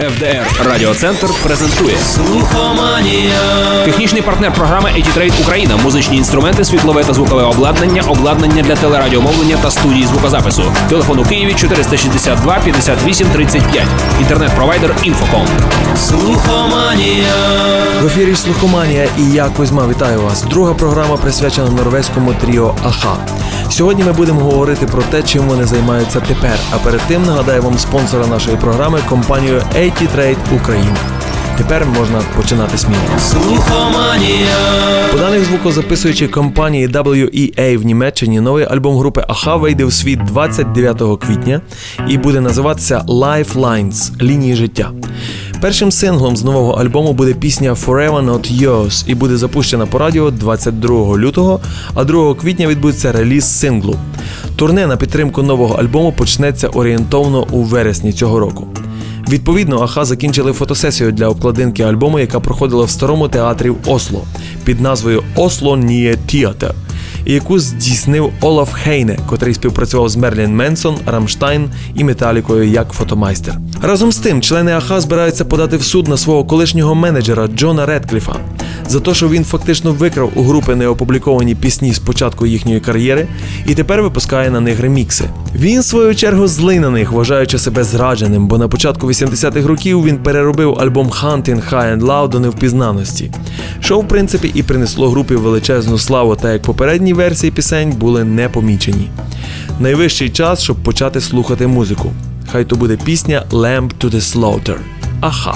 ФДР Радіоцентр презентує Слухоманія. Технічний партнер програми «Еті-Трейд Україна». Музичні інструменти, світлове та звукове обладнання для телерадіомовлення та студії звукозапису. Телефон у Києві 462 58 35. Інтернет-провайдер «Інфоком». Слухоманія. В ефірі «Слухоманія» і я, Кузьма, вітаю вас. Друга програма присвячена норвезькому тріо «Аха». Сьогодні ми будемо говорити про те, чим вони займаються тепер. А перед тим нагадаю вам спонсора нашої програми – компанію «Еті-Трейд Україна». Тепер можна починати сміло. Слухоманія. По даних звукозаписуючої компанії WEA в Німеччині, новий альбом групи «Аха» вийде в світ 29 квітня і буде називатися «Lifelines» – «Лінії життя». Першим синглом з нового альбому буде пісня «Forever Not Yours» і буде запущена по радіо 22 лютого, а 2 квітня відбудеться реліз синглу. Турне на підтримку нового альбому почнеться орієнтовно у вересні цього року. Відповідно, «Аха» закінчили фотосесію для обкладинки альбому, яка проходила в старому театрі в Осло під назвою «Осло Nye Theater», і яку здійснив Олаф Хейне, котрий співпрацював з Мерлін Менсон, Рамштайн і Металікою як фотомайстер. Разом з тим, члени «Аха» збираються подати в суд на свого колишнього менеджера Джона Редкліфа за те, що він фактично викрав у групи неопубліковані пісні з початку їхньої кар'єри і тепер випускає на них ремікси. Він, в свою чергу, злий на них, вважаючи себе зрадженим, бо на початку 80-х років він переробив альбом «Hunting High and Low» до невпізнаності, що, в принципі, і принесло групі величезну славу, та як попередні версії пісень були не помічені. Найвищий час, щоб почати слухати музику. Хай то буде пісня «Lamb to the Slaughter». «Аха».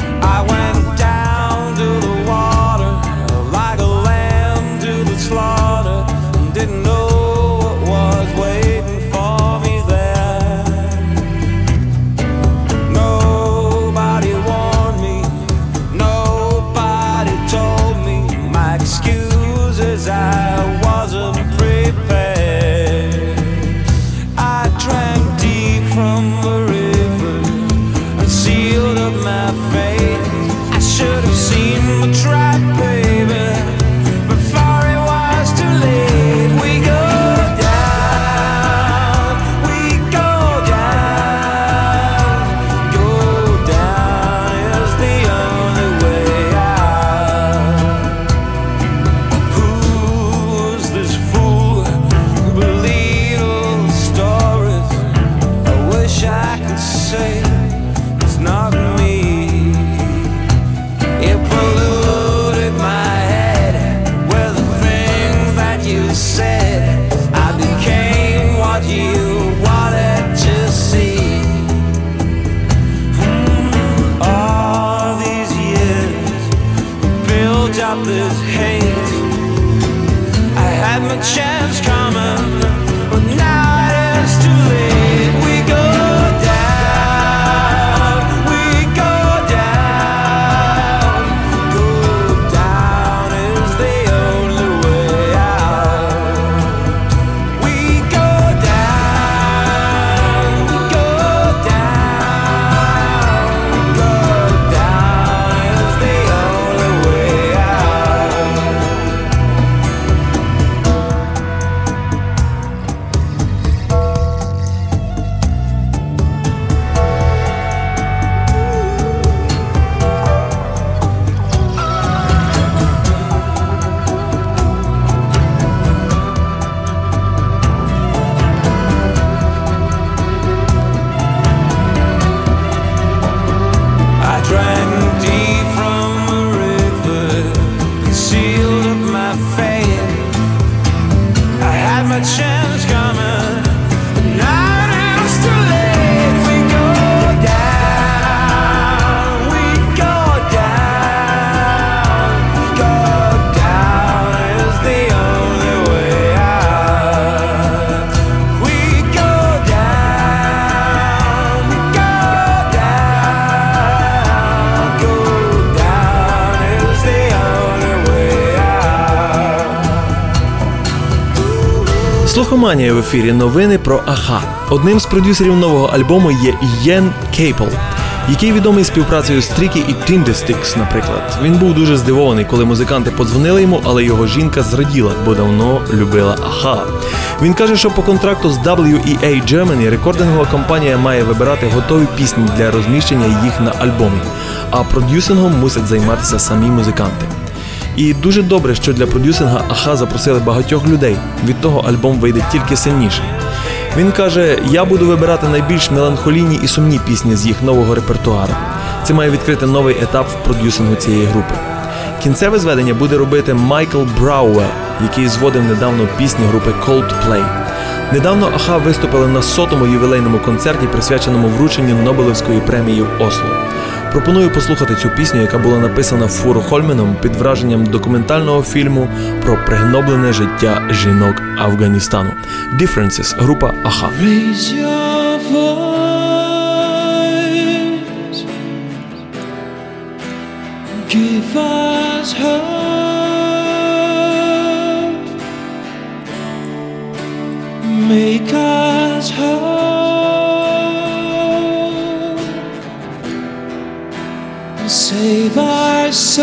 Слухоманія в ефірі. Новини про «Аха». Одним з продюсерів нового альбому є Йен Кейпл, який відомий співпрацею з Трікі і Тіндестікс, наприклад. Він був дуже здивований, коли музиканти подзвонили йому, але його жінка зраділа, бо давно любила «Аха». Він каже, що по контракту з WEA Germany рекордингова компанія має вибирати готові пісні для розміщення їх на альбомі, а продюсингом мусять займатися самі музиканти. І дуже добре, що для продюсинга Аха запросили багатьох людей, від того альбом вийде тільки сильніший. Він каже, я буду вибирати найбільш меланхолійні і сумні пісні з їх нового репертуару. Це має відкрити новий етап в продюсингу цієї групи. Кінцеве зведення буде робити Майкл Брауер, який зводив недавно пісні групи Coldplay. Недавно Аха виступили на 100-му ювілейному концерті, присвяченому врученню Нобелівської премії в Осло. Пропоную послухати цю пісню, яка була написана Фуро Хольменом під враженням документального фільму про пригноблене життя жінок Афганістану. Differences, група Аха. Raise your voice, give us hope, make us whole, save our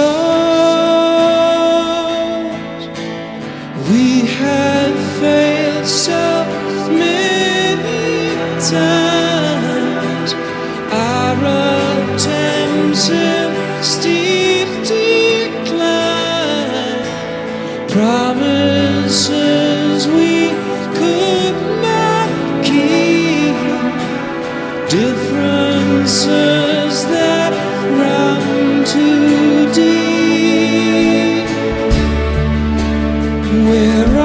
souls. We have failed so many times. Our attempts in steep decline, promises we could not keep, differences that run too deep. We're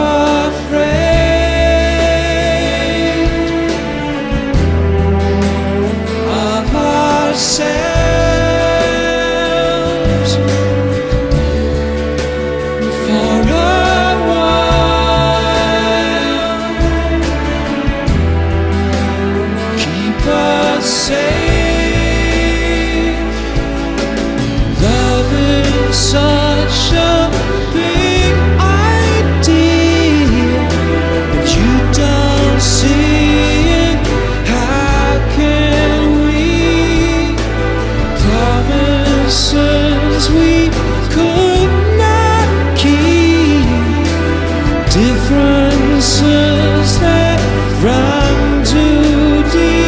afraid of ourselves for a while. Keep us safe. Love is such a big idea, but you don't see it. How can we? Promises we could not keep, differences that run too deep.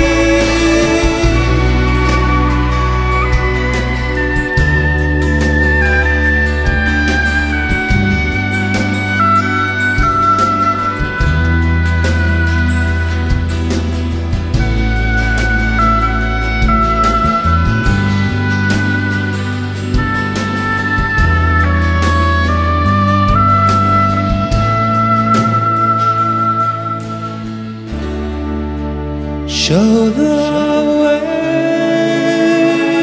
Show the way,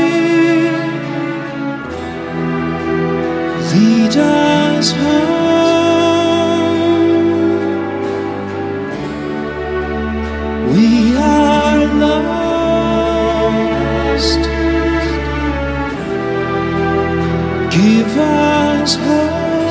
lead us home. We are lost. Give us hope.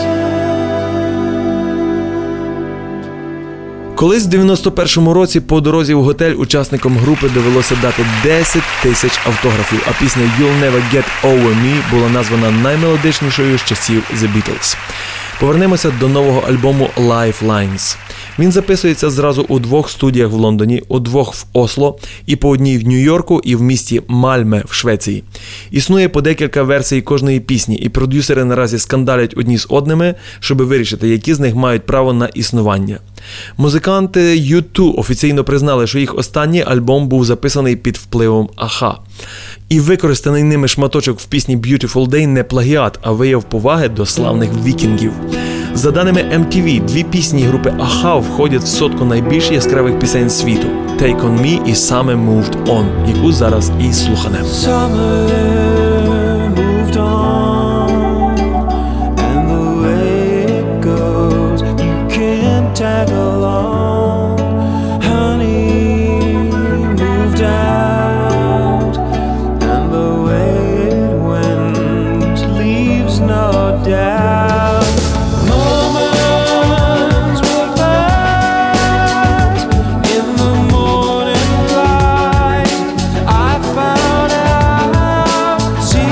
Колись в 91-му році по дорозі в готель учасникам групи довелося дати 10 тисяч автографів, а пісня «You'll Never Get Over Me» була названа наймелодичнішою з часів The Beatles. Повернемося до нового альбому Lifelines. Він записується зразу у 2 студіях в Лондоні, у 2 в Осло, і по одній в Нью-Йорку і в місті Мальме в Швеції. Існує по декілька версій кожної пісні, і продюсери наразі скандалять одні з одними, щоб вирішити, які з них мають право на існування. Музиканти U2 офіційно признали, що їх останній альбом був записаний під впливом Аха. І використаний ними шматочок в пісні Beautiful Day не плагіат, а вияв поваги до славних вікінгів. За даними MTV, 2 пісні групи Аха входять в 100 найбільш яскравих пісень світу – Take On Me і Summer Moved On, яку зараз і слуханемо. Tag along, honey moved out, and the way it went leaves no doubt. Moments will pass in the morning light. I found out she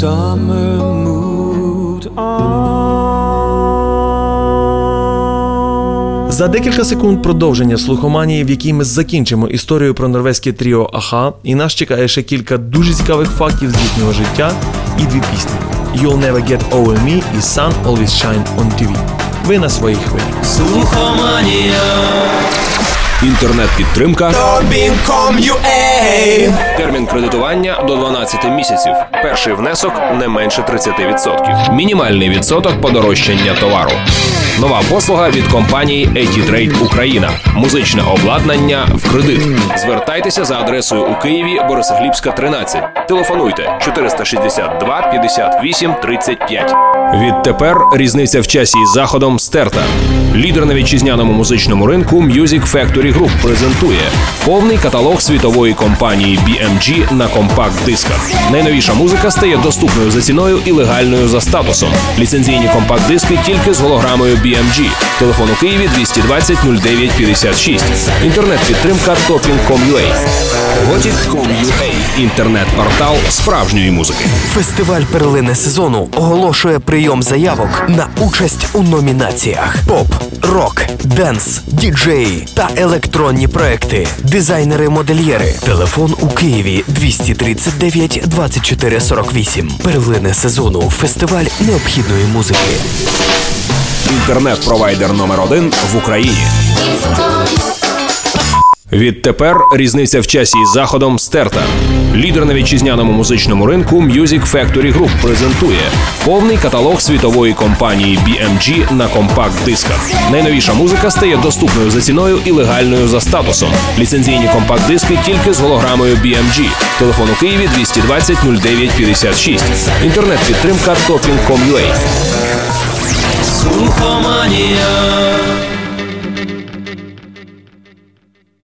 summer moved on. За декілька секунд продовження слухоманії, в якій ми закінчимо історію про норвезьке тріо Аха, і нас чекає ще кілька дуже цікавих фактів з їхнього життя і дві пісні. You'll Never Get Over Me і Sun Always Shine on TV. Ви на своїй хвилі. Слухоманія. Інтернет-підтримка. Термін кредитування до 12 місяців. Перший внесок не менше 30%. Мінімальний відсоток подорожчання товару. Нова послуга від компанії ETI-Trade Україна. Музичне обладнання в кредит. Звертайтеся за адресою у Києві, Борисоглібська, 13. Телефонуйте 462 58 35. Відтепер різниця в часі із заходом стерта. Лідер на вітчизняному музичному ринку Music Factory Group презентує повний каталог світової компанії BMG на компакт-дисках. Найновіша музика стає доступною за ціною і легальною за статусом. Ліцензійні компакт-диски тільки з голограмою BMG. Телефон у Києві 220 09 56. Інтернет-підтримка Topping.com.ua. Gothic.com.ua. Інтернет-портал справжньої музики. Фестиваль «Перлини сезону» оголошує прийом заявок на участь у номінаціях: поп, рок, денс, діджеї та електронні проекти. Дизайнери-модельєри. Телефон у Києві 239 24 48. «Перлини сезону» – фестиваль необхідної музики. Інтернет-провайдер номер 1 в Україні. Відтепер різниця в часі із заходом стерта. Лідер на вітчизняному музичному ринку Music Factory Group презентує повний каталог світової компанії BMG на компакт-дисках. Найновіша музика стає доступною за ціною і легальною за статусом. Ліцензійні компакт-диски тільки з голограмою BMG. Телефон у Києві 220 09 56. Інтернет-підтримка Topping.com.ua. Слухоманія.